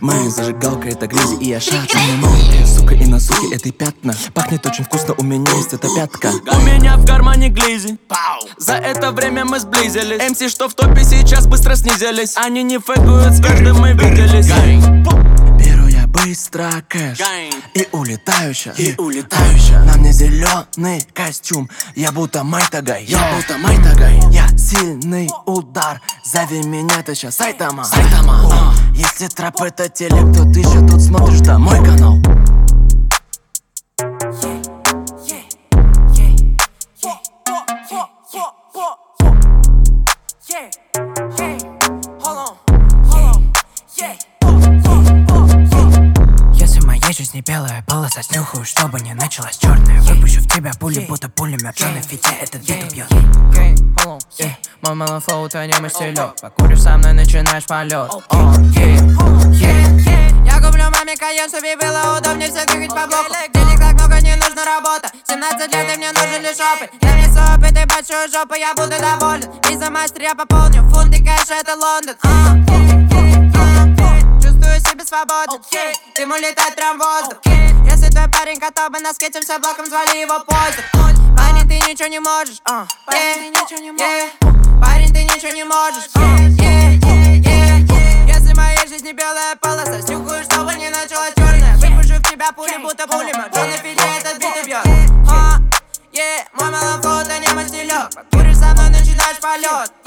Мы зажигалка, это грязи и я шачу. Ты, сука, и на суке этой пятна. Пахнет очень вкусно, у меня есть эта пятка. У меня в кармане глизи. За это время мы сблизились. МС, что в топе сейчас быстро снизились. Они не фэкуют, с каждым мы виделись. Беру я быстро кэш и улетаю щас. На мне зеленый костюм. Я будто Майтагай. Я сильный удар. Зови меня ты щас Сайтама. Если трэп это телек, то ты еще тут смотришь, да, мой канал. Если моя жизнь не белая полоса, снюхаю, чтобы не началась черная. Выпущу в тебя пули, будто пулемет. Черный фите этот бит убьет. Мой мелон флоу, твой немой стилек. Покуришь со мной, начинаешь полет. Я куплю маме кайен, чтобы было удобнее всех двигать по блоку. Денег так много, не нужна работа. 17 лет, и мне нужен лишь опыт. Я несу опыт и большую жопу, я буду доволен. Виза мастер, я пополню, фунты кэша, это Лондон. Чувствую себя свободен, дым улетает прям в воздух. Если твой парень готов бы на скейте все блоком, звали его позже. Парень, ты ничего не можешь, парень, ты ничего не можешь, Если моя жизнь не белая полоса, снюхаю, чтобы не начала черная. Выпущу в тебя пули, будто пулемет. Черный филе этот бит убьет. Мой мелон флоу, это не мой стилек. Покуришь со мной, начинаешь полет.